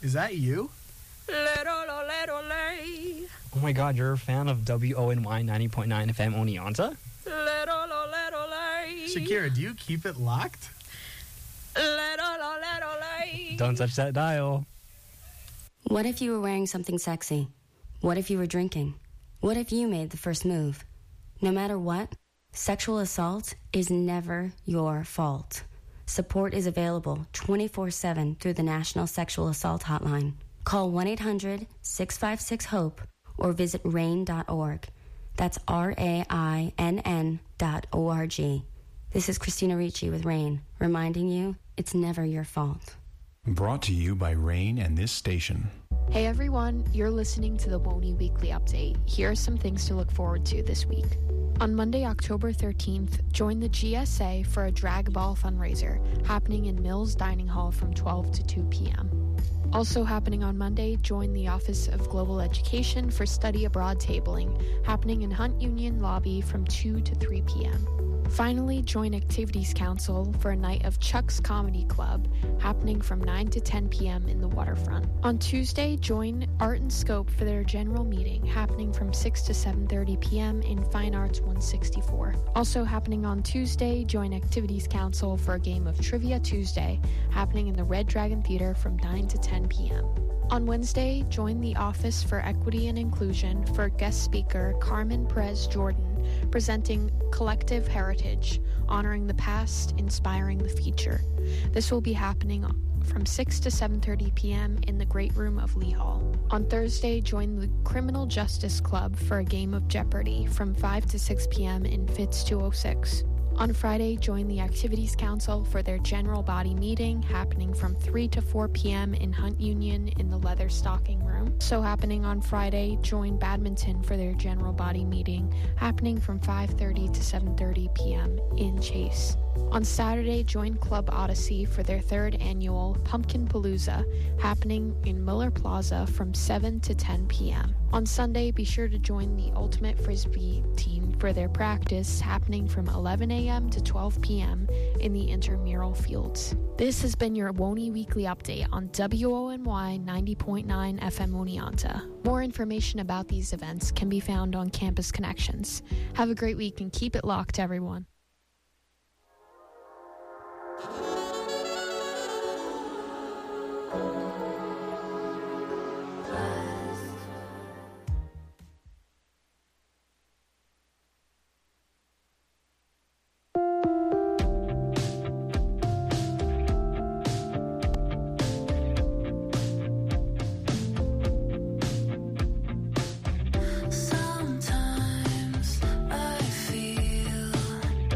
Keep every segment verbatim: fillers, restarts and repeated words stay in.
Is that you? Oh my god, you're a fan of W O N Y ninety point nine F M Oneonta? Shakira, do you keep it locked? Don't touch that dial. What if you were wearing something sexy? What if you were drinking? What if you made the first move? No matter what, sexual assault is never your fault. Support is available twenty-four seven through the National Sexual Assault Hotline. Call one eight hundred six five six HOPE or visit rain dot org. That's R A I N N dot O R G. This is Christina Ricci with RAIN, reminding you it's never your fault. Brought to you by RAIN and this station. Hey everyone, you're listening to the W O N Y Weekly Update. Here are some things to look forward to this week. On Monday, October thirteenth, join the G S A for a drag ball fundraiser happening in Mills Dining Hall from twelve to two p.m. Also happening on Monday, join the Office of Global Education for study abroad tabling happening in Hunt Union Lobby from two to three p.m. Finally, join Activities Council for a night of Chuck's Comedy Club happening from nine to ten p.m. in the Waterfront. On Tuesday, join Art and Scope for their general meeting happening from six to seven thirty p.m. in Fine Arts one sixty-four. Also happening on Tuesday, join Activities Council for a game of Trivia Tuesday happening in the Red Dragon Theater from nine to ten p.m. On Wednesday, join the Office for Equity and Inclusion for guest speaker Carmen Perez Jordan presenting Collective Heritage, honoring the past, inspiring the future. This will be happening from six to seven thirty p.m. in the Great Room of Lee Hall. On Thursday, join the Criminal Justice Club for a game of Jeopardy from five to six p.m. in Fitz two oh six. On Friday, join the Activities Council for their general body meeting happening from three to four p.m. in Hunt Union in the Leather Stocking Room. So happening on Friday, join Badminton for their general body meeting happening from five thirty to seven thirty p.m. in Chase. On Saturday, join Club Odyssey for their third annual Pumpkin Palooza happening in Miller Plaza from seven to ten p.m. On Sunday, be sure to join the Ultimate Frisbee team for their practice happening from eleven a.m. to twelve p.m. in the Intramural Fields. This has been your W O N Y Weekly Update on W O N Y ninety point nine F M Oneonta. More information about these events can be found on Campus Connections. Have a great week and keep it locked, everyone. Sometimes I feel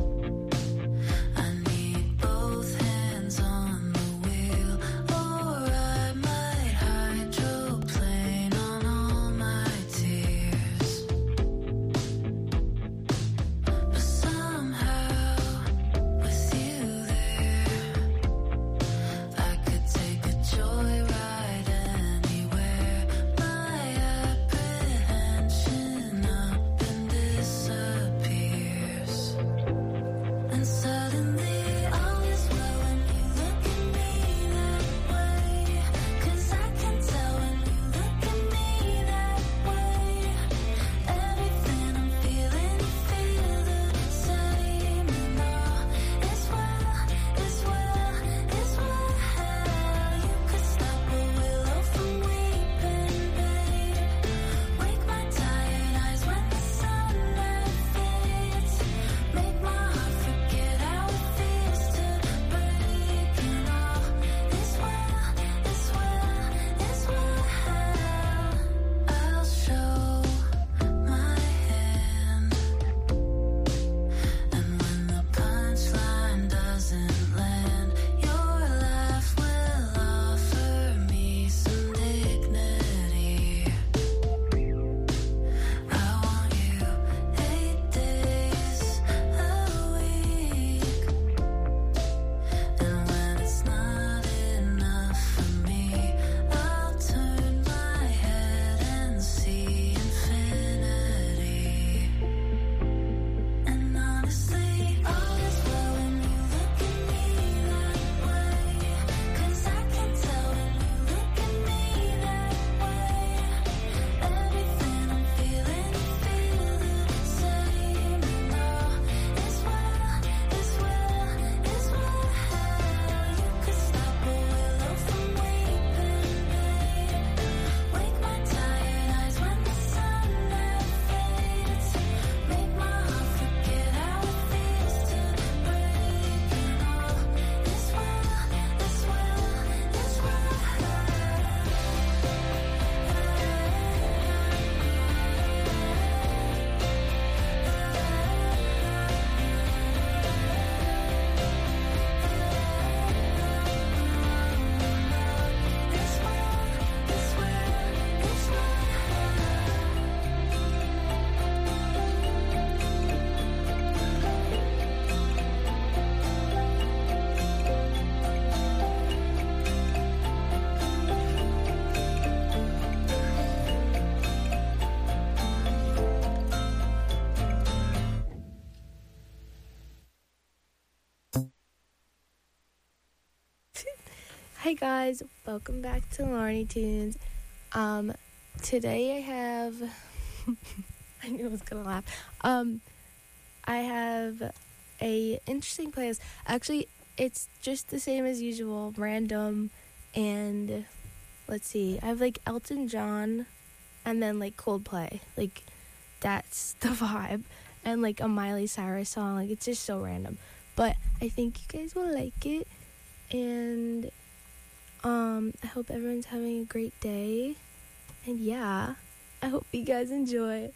Hi guys, welcome back to Looney Tunes. Um, today I have, I knew I was gonna laugh. Um, I have a interesting playlist. Actually, it's just the same as usual, random, and let's see. I have like Elton John, and then like Coldplay. Like that's the vibe, and like a Miley Cyrus song. Like it's just so random, but I think you guys will like it, and um, I hope everyone's having a great day, and yeah, I hope you guys enjoy.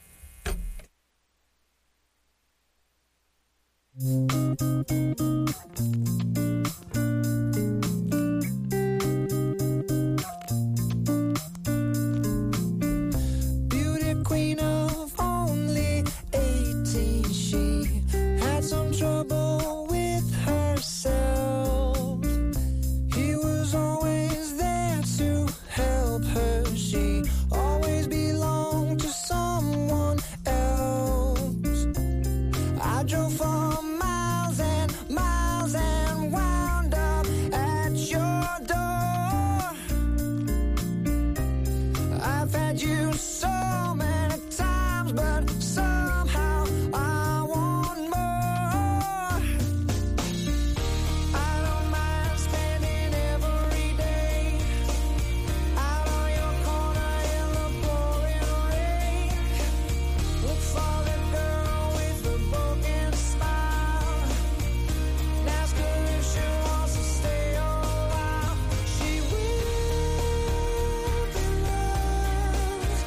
Beauty queen of only eighteen, she had some trouble with herself. He was always there to help her. She always belonged to someone else. I drove for miles and miles and wound up at your door. I've had you so many times, but somehow I want more. I don't mind standing every day out on your corner in the pouring rain. Look for the girl with the broken smile. Ask her if she wants to stay a while. She will be loved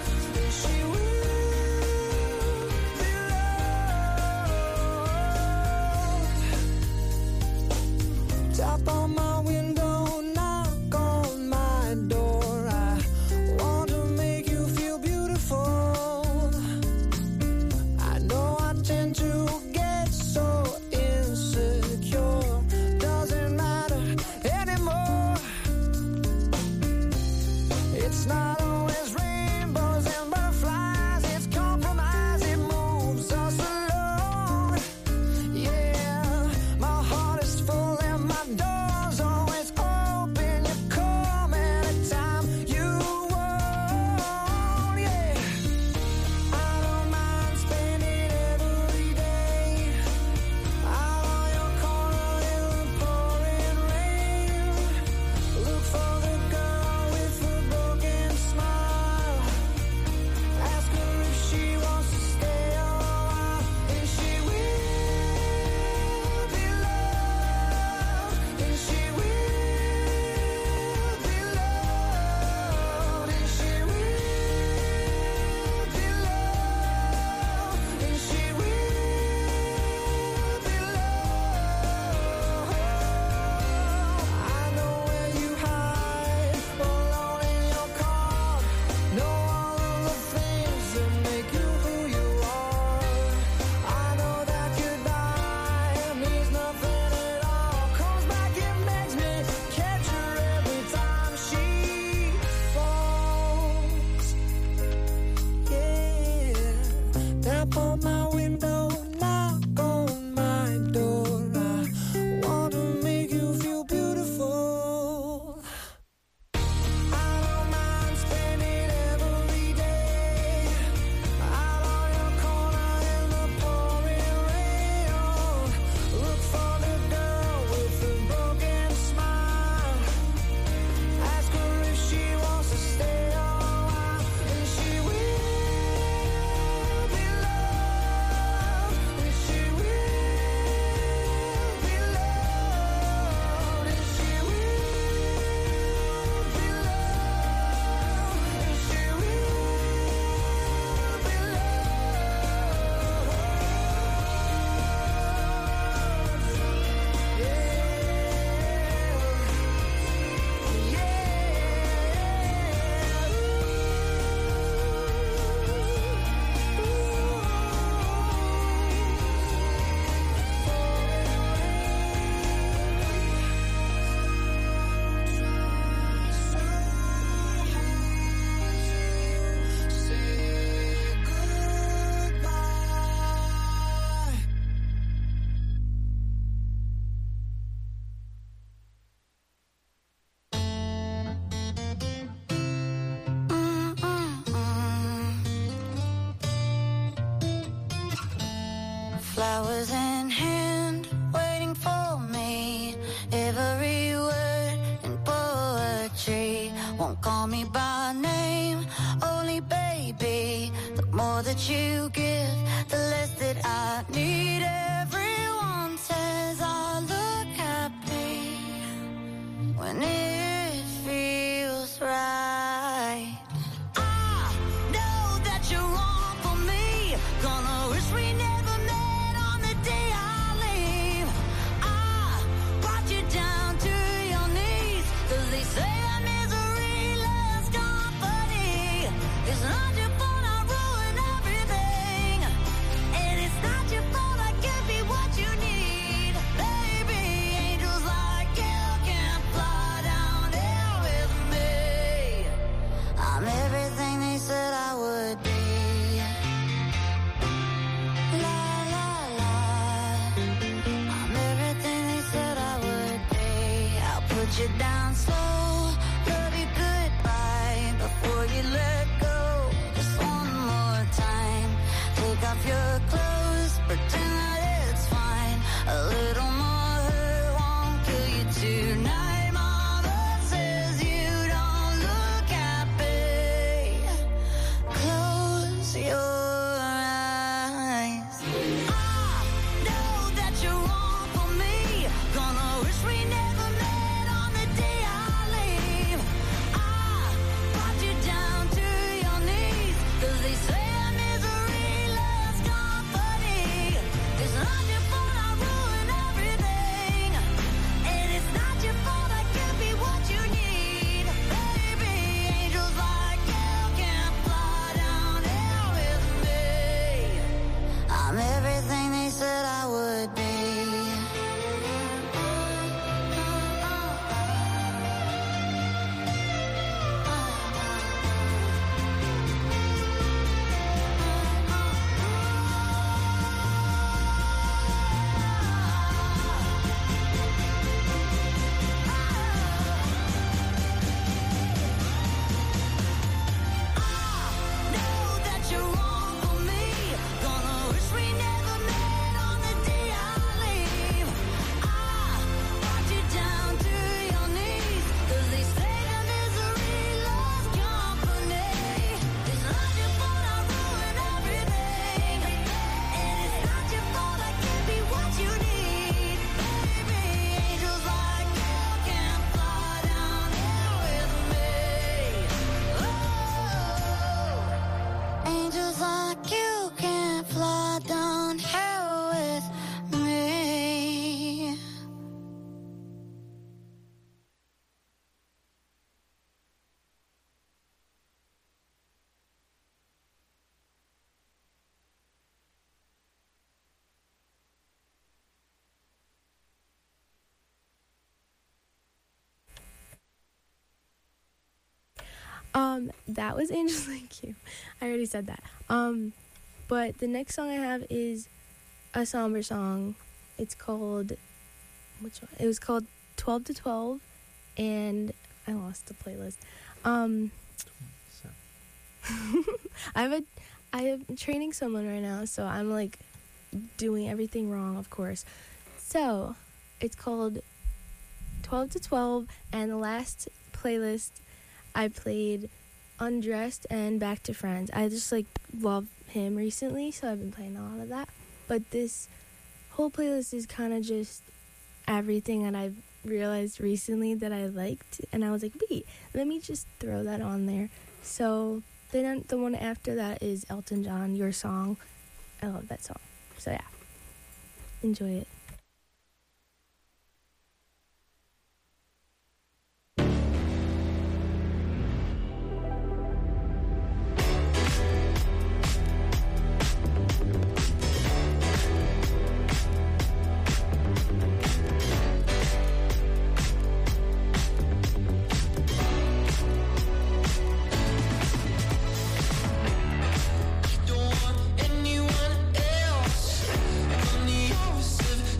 flowers in hand, waiting for me. Every word in poetry won't call me by name, only baby. The more that you give, the less that I need. Everyone says I look happy when it feels right. I know that you're wrong for me. Gonna wish we never met on the day I leave. I brought you down to your knees, 'cause they say that misery loves company. It's not your fault I ruin everything, and it's not your fault I give you what you need. Baby, angels like you can fly down here with me. I'm everything they said I would be. La la la. I'm everything they said I would be. I'll put you down slow, love you goodbye before you let go. Just one more time. Take off your clothes, pretend that it's fine. A little more hurt won't kill you tonight. Mama says you don't look happy. Close your eyes. I know that you're wrong for me. Gonna wish we never met on the day I leave. I brought you down to your knees, 'cause they say that misery loves company. It's not your fault I ruin everything, and it's not your fault I give you what you need. Baby, angels like you can fly down here with me. I'm everything they said I would be. Know that you're wrong for me. Gonna wish we never met on the day I leave. I brought you down to your knees, 'cause they say that misery loves company. It's not your fault I ruin everything, and it's not your fault I give you what you need. Baby, angels like you can fly down here with me. Oh, angels like you can fly down here with me. Um, that was Angels Like You. I already said that. Um, but the next song I have is a somber song. It's called, which one? It was called twelve to twelve, and I lost the playlist. Um, I have a, I am training someone right now, so I'm like doing everything wrong, of course. So it's called twelve to twelve, and the last playlist I played Undressed and Back to Friends. I just like love him recently, so I've been playing a lot of that. But this whole playlist is kind of just everything that I've realized recently that I liked, and I was like, wait, let me just throw that on there. So then the one after that is Elton John, Your Song. I love that song. So yeah, enjoy it. Don't want anyone else. I'm the opposite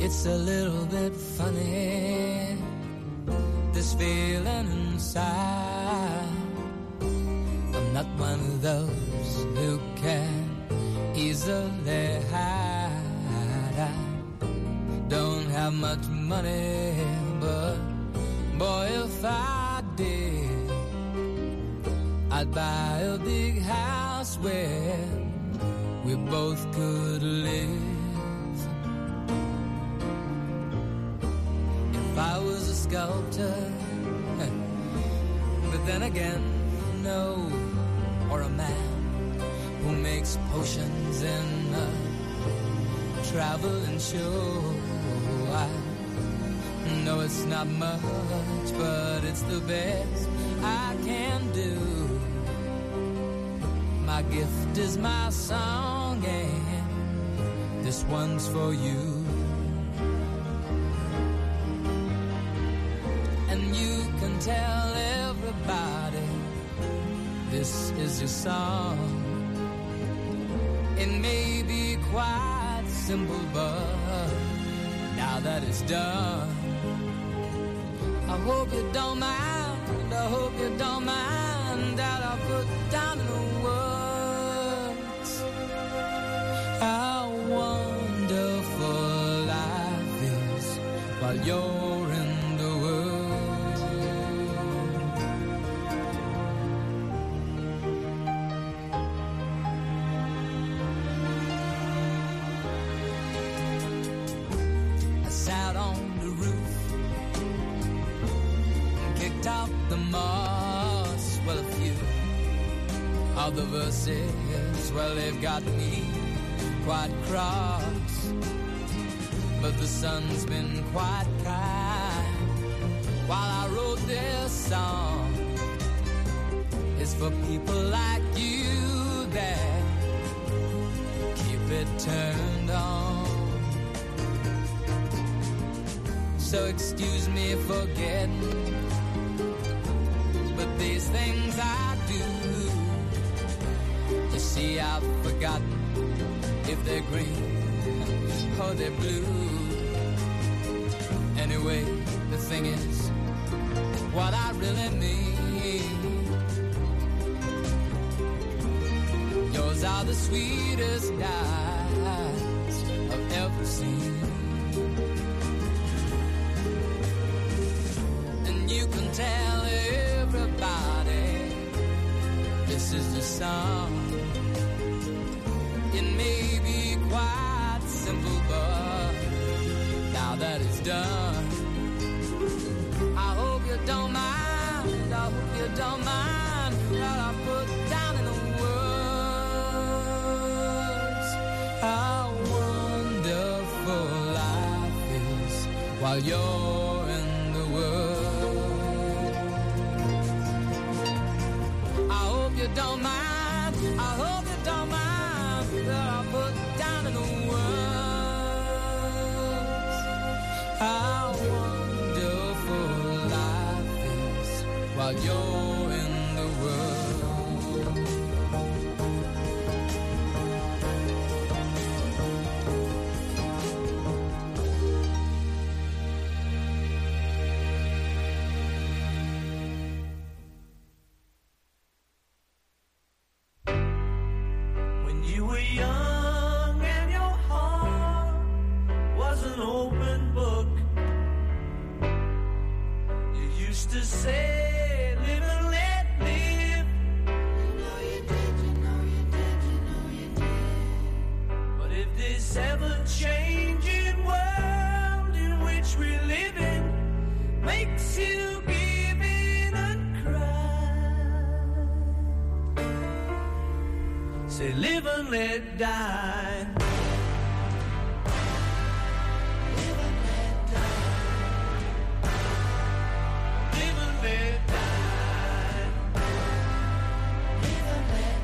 It's a little bit funny, this feeling inside. I'm not one of those who can easily hide. I don't have much money, but boy, if I did, I'd buy a big house where we both could live. If I was a sculptor, but then again, no, or a man who makes potions in a traveling show. I know it's not much, but it's the best I can do. My gift is my song, and this one's for you. And you can tell everybody this is your song. It may be quite simple, but now that it's done, I hope you don't mind, I hope you don't mind that I put down in the words how wonderful life is while you're in the world. I sat on the roof, kicked out the moss. Well, a few of the verses, well, they've got me quite cross, but the sun's been quite kind while I wrote this song. It's for people like you that keep it turned on. So excuse me for getting, but these things I do, you see, I've forgotten if they're green or they're blue. Anyway, the thing is, what I really mean, yours are the sweetest eyes I've ever seen. And you can tell everybody this is the song. It may be quite simple, but now that it's done, I hope you don't mind, I hope you don't mind that I put down in the words how wonderful life is while you're in the world. I hope you don't mind, I hope you don't mind that I put down in the words how wonderful life is while you're in the world. When you were young and your heart was an open book, you used to say, live and let live. You know you did, you know you did, you know you did. But if this ever-changing world in which we live in makes you give in and cry, say live and let die. Live and let die. Live and let die. Live and let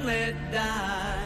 and let die.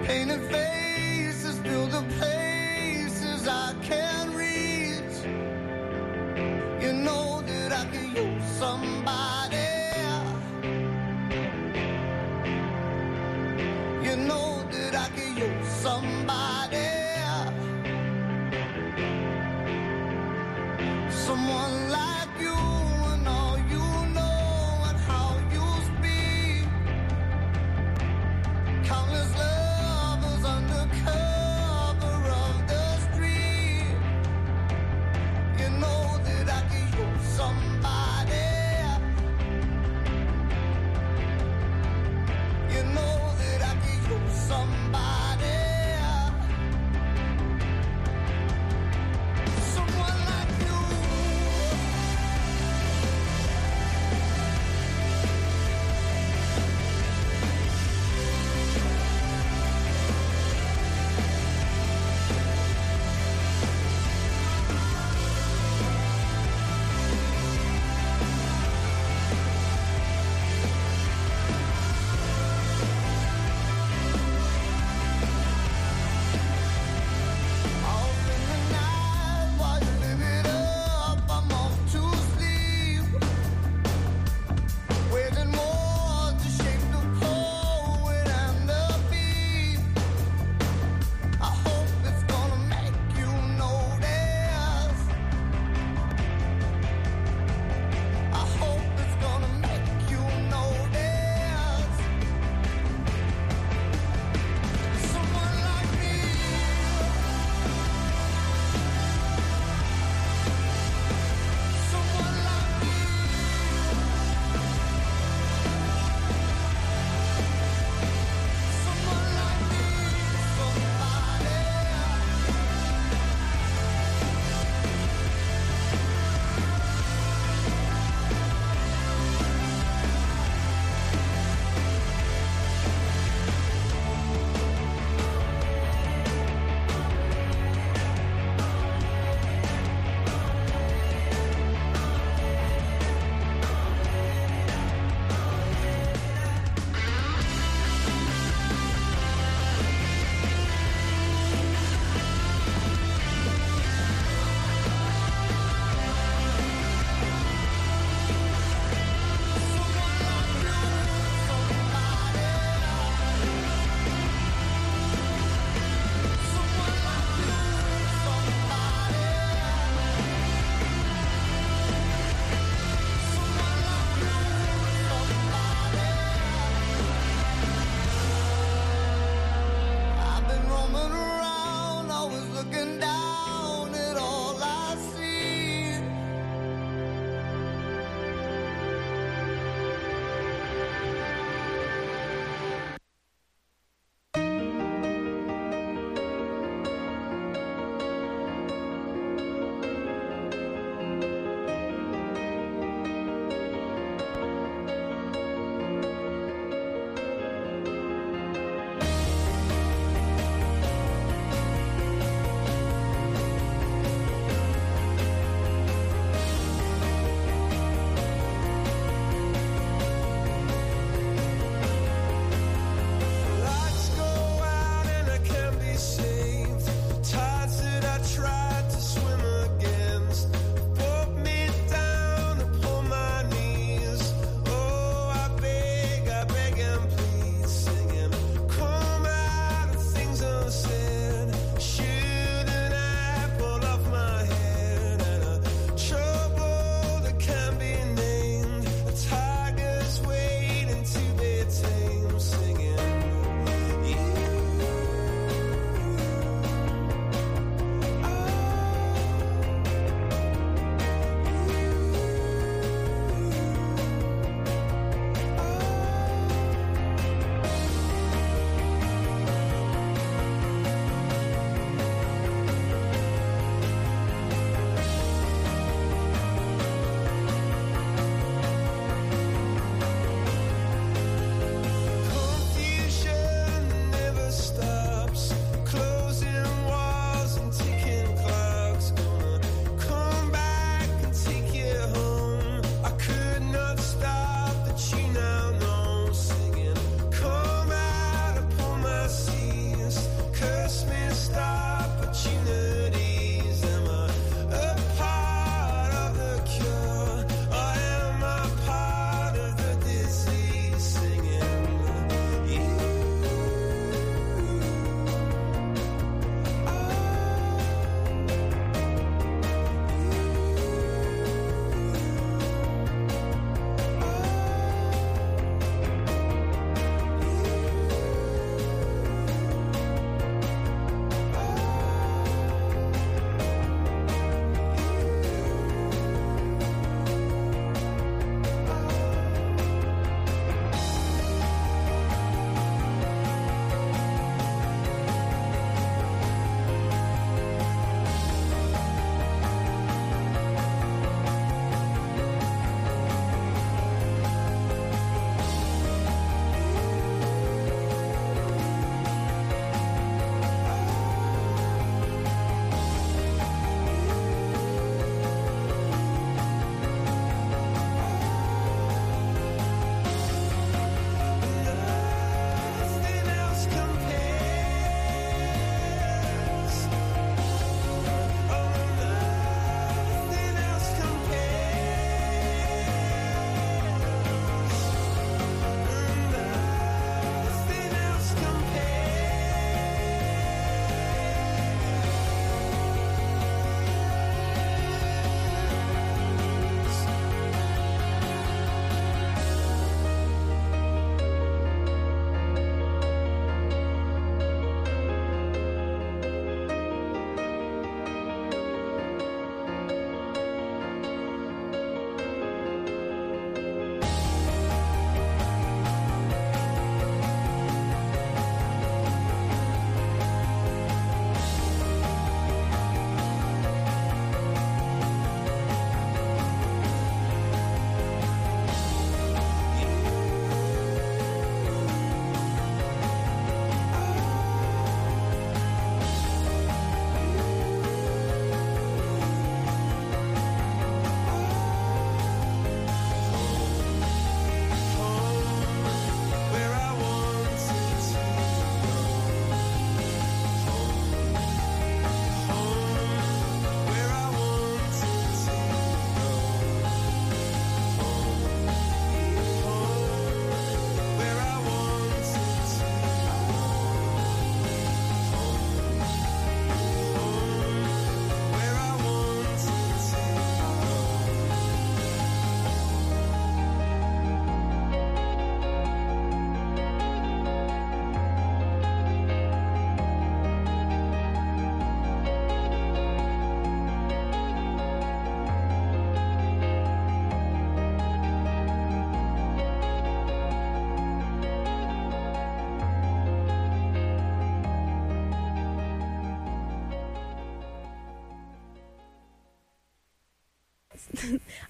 Painted faces fill the places I can't reach. You know that I could use somebody. You know that I could use somebody. Someone like you and all you know and how you speak. Countless lovers under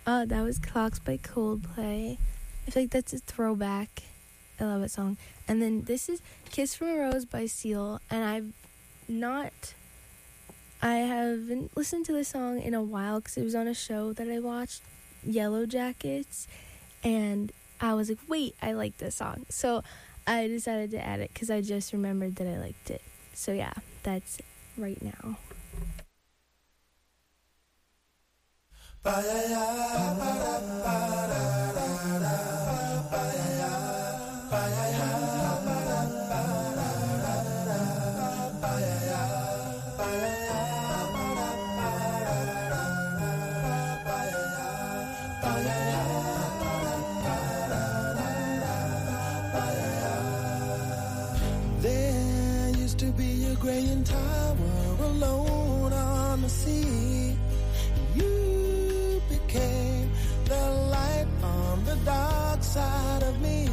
Uh, that was Clocks by Coldplay. I feel like that's a throwback. I love that song. And then this is Kiss from a Rose by Seal. And I've not... I haven't listened to this song in a while because it was on a show that I watched, Yellow Jackets. And I was like, wait, I like this song. So I decided to add it because I just remembered that I liked it. So yeah, that's right now. There used to be a graying tower alone on the sea. You became the light on the dark side of me.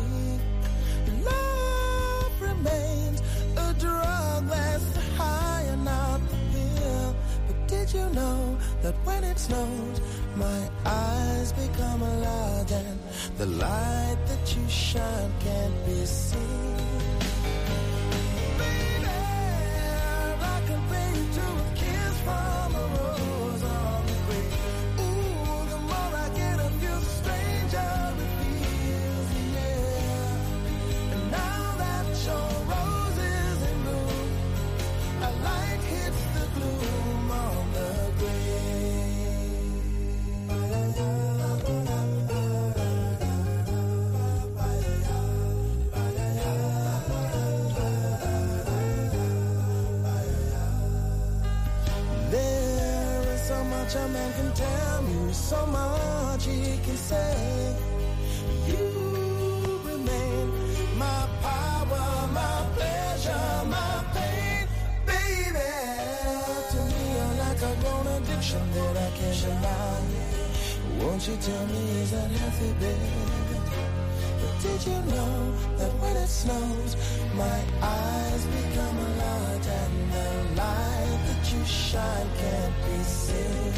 Love remains a drug that's the high and not the pill. But did you know that when it snows, my eyes become large and the light that you shine can't be seen? A man can tell me so much he can say. You remain my power, my pleasure, my pain, baby. To me you're like a grown addiction that I can't deny. Won't you tell me, is that healthy, baby? But did you know that when it snows, my eyes become large and the light that you shine can't be seen?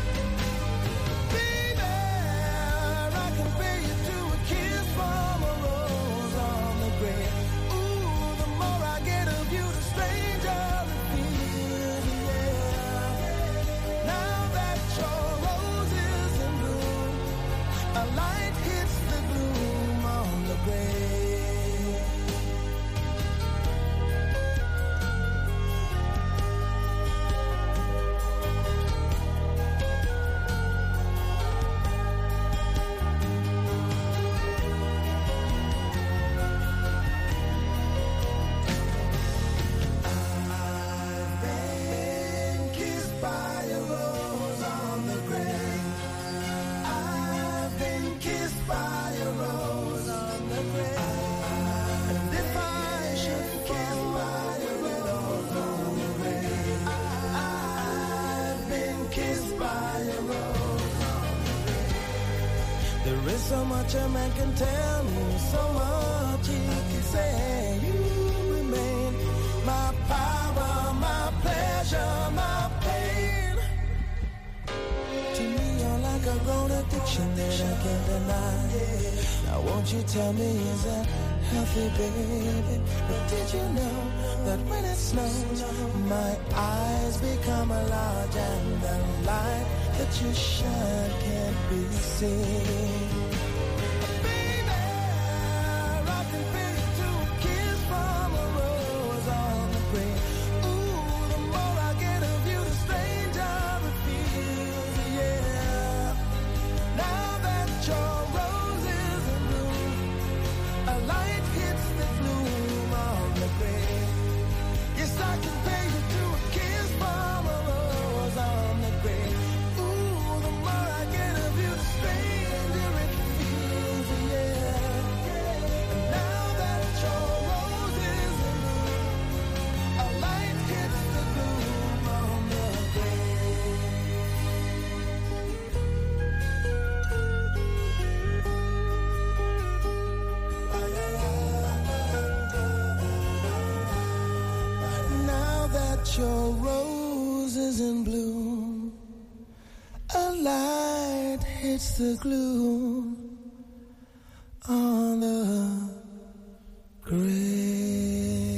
So much a man can tell me, so much he can say. You remain my power, my pleasure, my pain. To me you're like a grown addiction that I can't deny. Now won't you tell me, is that healthy, baby? But did you know that when it snows, my eyes become large and the light that you shine can't be seen? It's the glue on the grave.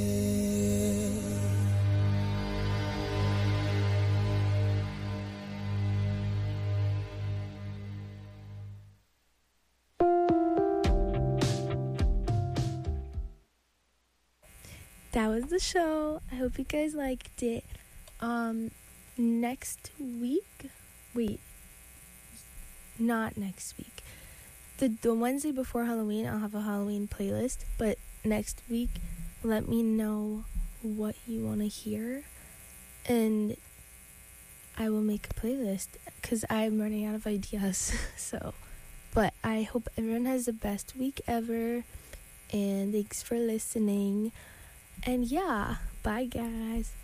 That was the show. I hope you guys liked it. Um, next week, wait, not next week. The, the Wednesday before Halloween, I'll have a Halloween playlist. But next week, let me know what you want to hear. And I will make a playlist because I'm running out of ideas. So, but I hope everyone has the best week ever. And thanks for listening. And yeah, bye guys.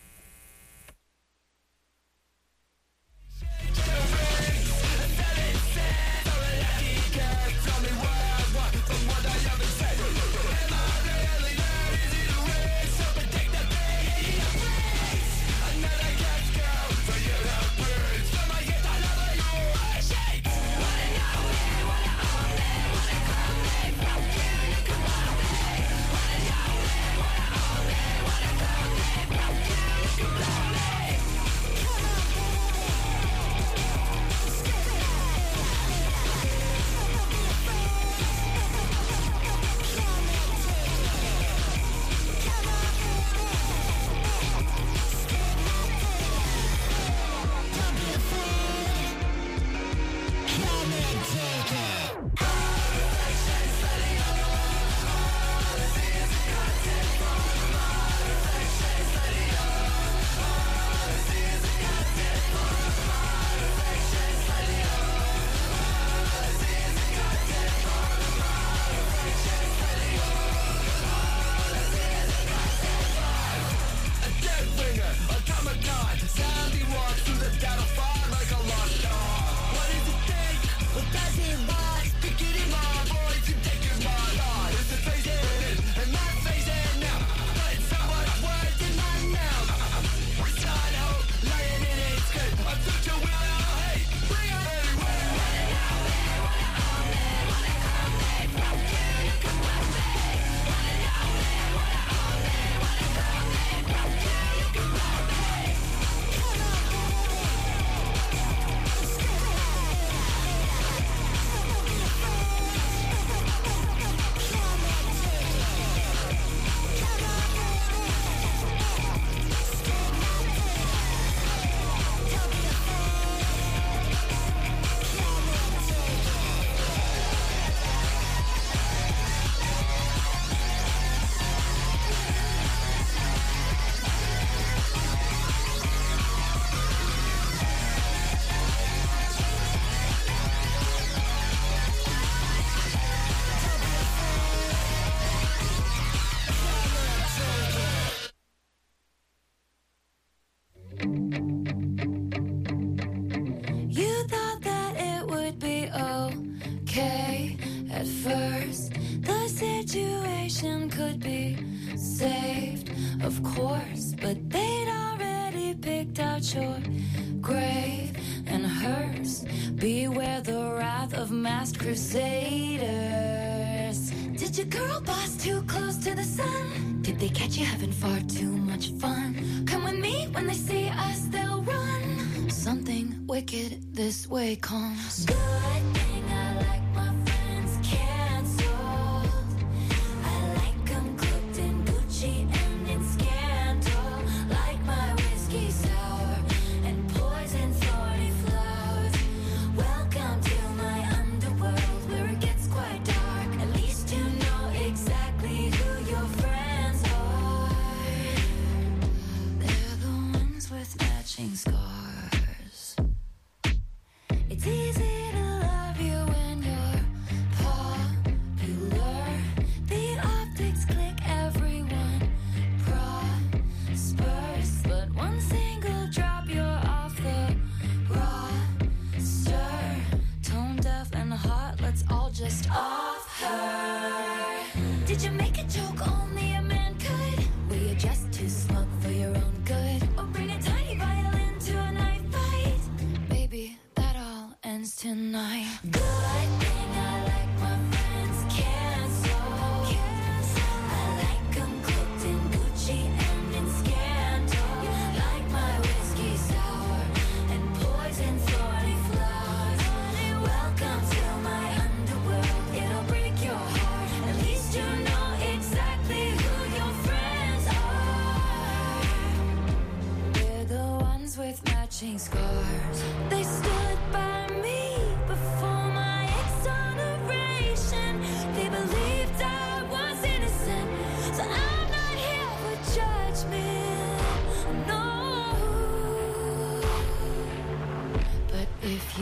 Of course, but they'd already picked out your grave and hers. Beware the wrath of masked crusaders. Did your girl boss too close to the sun? Did they catch you having far too much fun? Come with me, when they see us, they'll run. Something wicked this way comes. Good thing I like my friends canceled. I like them cooked in Gucci and in scandal. Like my whiskey sour and poison thorny flowers. Welcome to my underworld where it gets quite dark. At least you know exactly who your friends are. They're the ones with matching scars. It's easy to love you when you're popular. The optics click, everyone prospers. But one single drop, you're off the roster. Tone deaf and hot, let's all just off her. Did you make a joke only a man could? Were you just too smug for your own good? Or bring a tiny violin to a knife fight? Baby, that all ends tonight.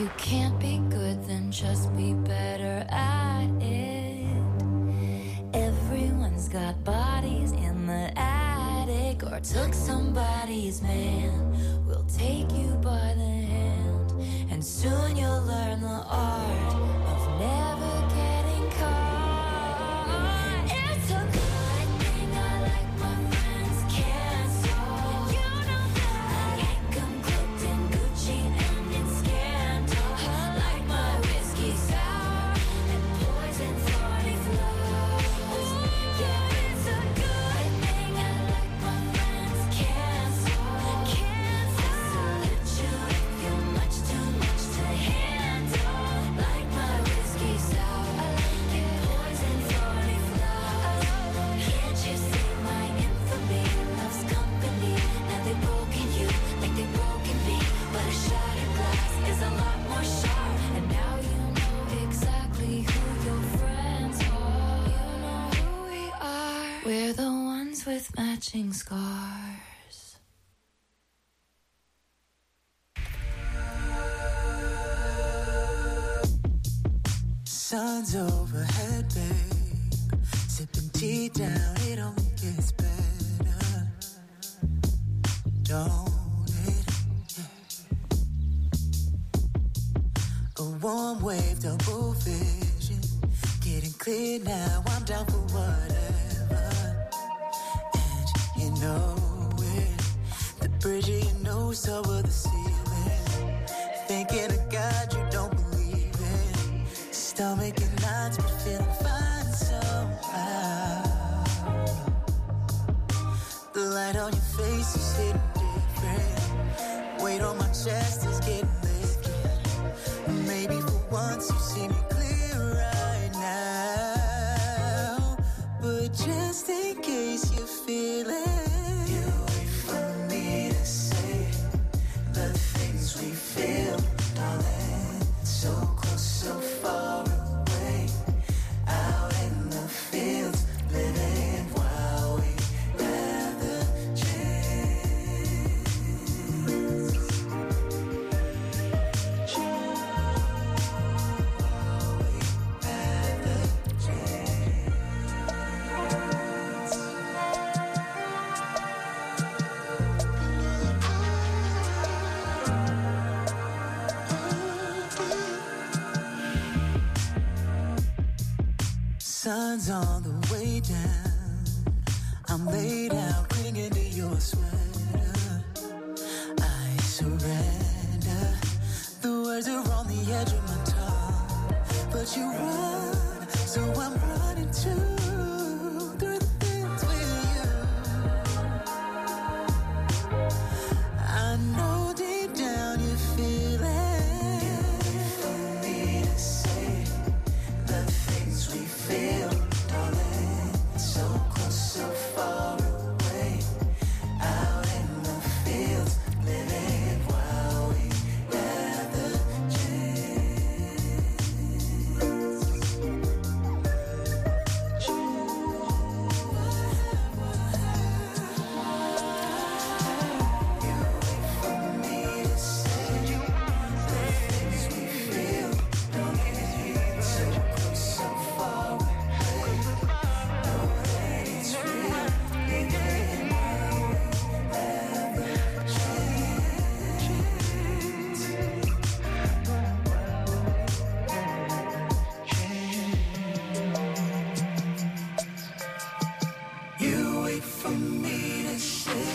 you can't be good, then just be better at it. Everyone's got bodies in the attic, or took somebody's man. We'll take you by the hand, and soon you'll learn the art of never getting caught. It's a good thing I like my friends canceled. You know that I like 'em cloaked in Gucci and in scandal. Like my whiskey sour and poison forty flows. Yeah, it's a good thing I like my friends canceled. Canceled. Salute you if you're much too much to handle. Like my whiskey sour and poison forty flows. Can't you see my infamy loves company? Now they've broken you like they've broken me, but a shattered glass is a lot more sharp. And now you know exactly who your friends are. You know who we are. We're the ones with matching scars. Sun's overhead, babe. Sipping tea down, it only gets better. Don't it? A warm wave, double vision. Getting clear now, I'm down for whatever. And you know it. The bridge of your nose over the ceiling. Thinking of God you don't believe in. Stomach and knots, but feeling fine somehow. The light on your face is hitting different. Weight on my chest is getting lifted. Maybe for once you see me clear right now. But just in case you feel it, you wait for me to say the things we feel, darling. So close, so far away. Out in the fields, living while we have the chance. While we have the sun's on the way down. I'm laid out, clinging to your sweater. I surrender. The words are on the edge of my tongue, but you run, so I'm running too. Through the things with you, I know deep down you feel it. For me to say the things we feel, darling. So close, so far away. Out in the fields, living while we have the You wait for me to say the things we feel, darling. So close, so far away. Know that it's real, living while we have the chance. You wait for me to say.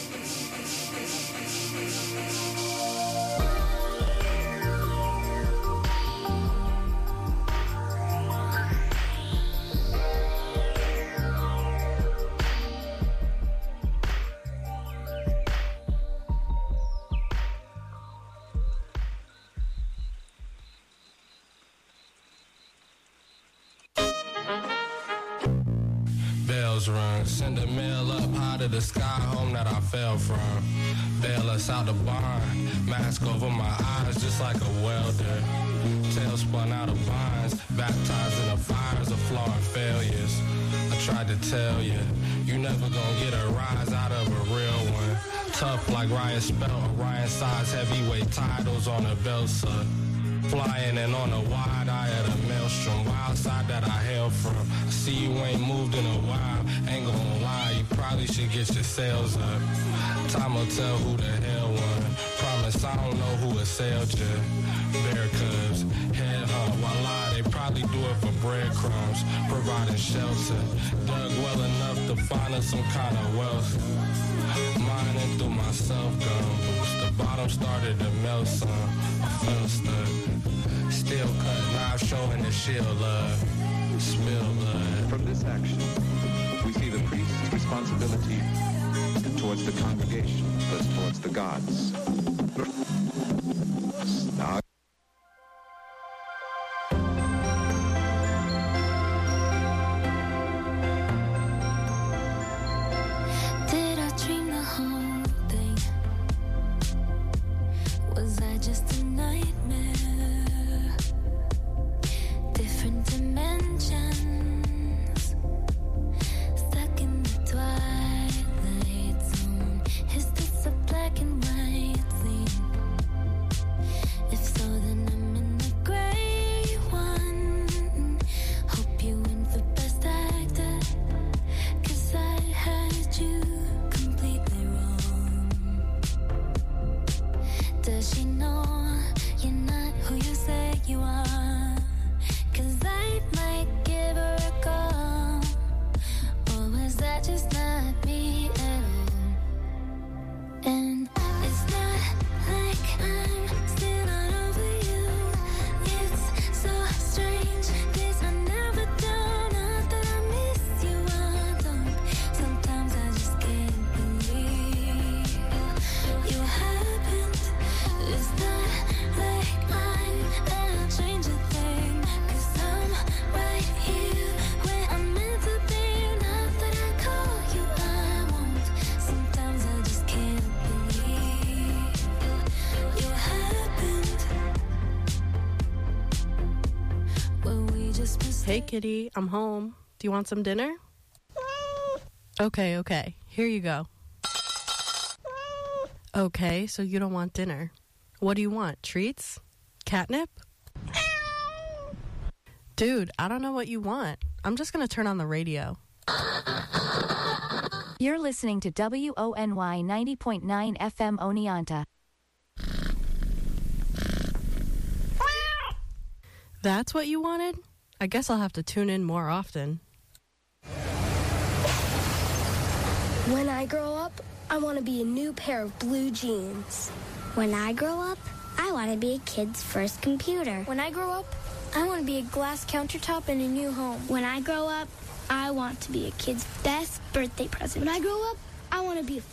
Bells rung, send a mail up high to the sky, home that I fell from. Bail us out the barn, mask over my eyes just like a welder. Tail spun out of vines, baptized in the fires of flawed failures. I tried to tell you, you never gonna get a rise out of a real one. Tough like Ryan Spelt, Ryan size heavyweight titles on a belt, son. Flying and on a wide eye of the maelstrom, wild side that I hail from. I see you ain't moved in a while, ain't gonna lie, you probably should get your sails up. Time will tell who the hell won. Promise I don't know who assailed you. Bear cubs, head hunt, voila, they probably do it for breadcrumbs, providing shelter. Dug well enough to find us some kind of wealth. Mining through my self-gun boots, the bottom started to melt some. I fell stuck. Still cut, knife showing the shield love. Spill blood. From this action, we see the priest's responsibility towards the congregation, thus towards the gods. Now, did I dream the whole thing? Was I just a nightmare? Different dimensions, stuck in the twilight zone. Is this a black and white scene? If so, then I'm in the gray one. Hope you win for best actor, 'cause I had you completely wrong. Does she know you're not who you say you are? 'Cause I might give her a call. Or was that just not me at all? And it's not like I'm still not over you. It's so strange, 'cause I never do. Not that I miss you, I don't. Sometimes I just can't believe you happened. It's not like I'm gonna change a thing, 'cause I'm right here where I'm meant to be. Not that I call you, I won't. Sometimes I just can't believe you happened. Were we just Hey, kitty, I'm home. Do you want some dinner? Okay, okay. Here you go. Okay, so you don't want dinner. What do you want? Treats? Catnip? Dude, I don't know what you want. I'm just gonna turn on the radio. You're listening to W O N Y ninety point nine F M Oneonta. That's what you wanted? I guess I'll have to tune in more often. When I grow up, I want to be a new pair of blue jeans. When I grow up, I want to be a kid's first computer. When I grow up, I want to be a glass countertop in a new home. When I grow up, I want to be a kid's best birthday present. When I grow up, I want to be a